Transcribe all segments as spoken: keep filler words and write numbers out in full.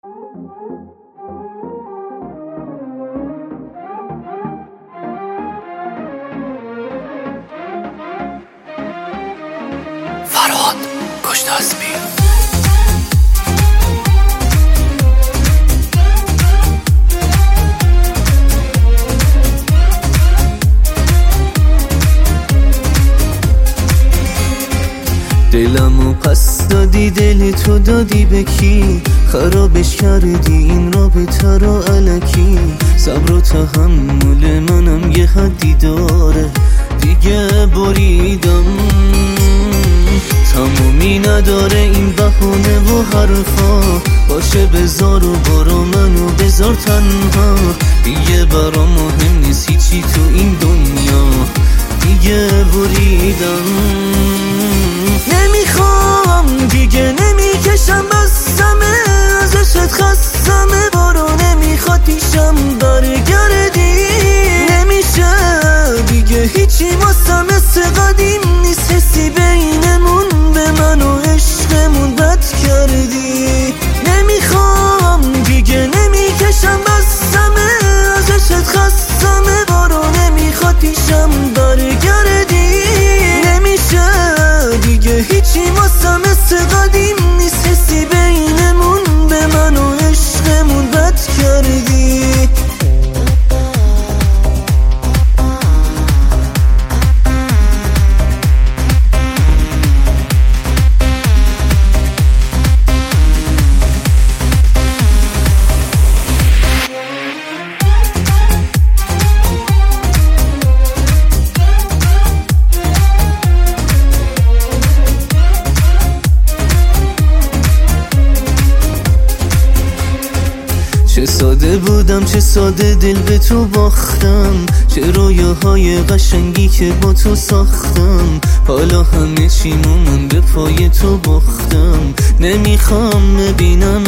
فرهاد گشتاسبی. دلمو پس دادی، دل تو دادی به کی؟ خرابش کردی این رابطه رو الکی. صبر و تحمل منم یه حدی داره، دیگه بریدم. تمومی نداره این بهونه و حرفا، باشه بذار و برو منو بذار تنها. دیگه برام مهم نیست هیچی تو این دنیا، دیگه بریدم. نمیخوام دیگه، نمیکشم بسمه، ازشت خستمه. بارو نمیخواد پیشم برگردی، نمیشه دیگه هیچی واسم مثل قدیم نیست. حسی بینمون به من و عشقمون بد کردی. نمیخوام دیگه، نمیکشم بسمه، ازشت خستمه. بارو نمیخواد پیشم برگردی، نمیشه دیگه هیچی واسم مثل قدیم نیست. حسی بینمون به من و عشقمون بد کردی. چه ساده بودم، چه ساده دل به تو باختم. چه رویاهای قشنگی که با تو ساختم. حالا همه چیمو من به پای تو باختم. نمیخوام ببینمت،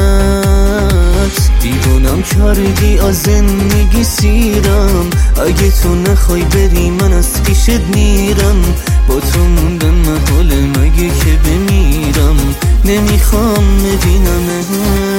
دیوونم کردی از زندگی سیرم. اگه تو نخوای بری من از پیشت میرم. با تو موندم محاله مگه که بمیرم. نمیخوام ببینمت.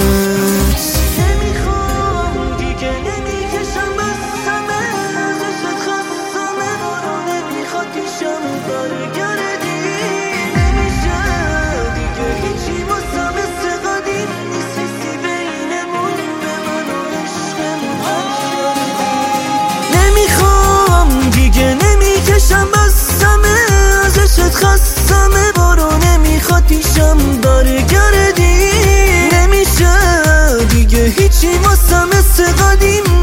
نمیکشم بسمه، ازشت خستمه. بارو نمیخواد پیشم برگردی، نمیشه دیگه هیچی واسم مثل قدیم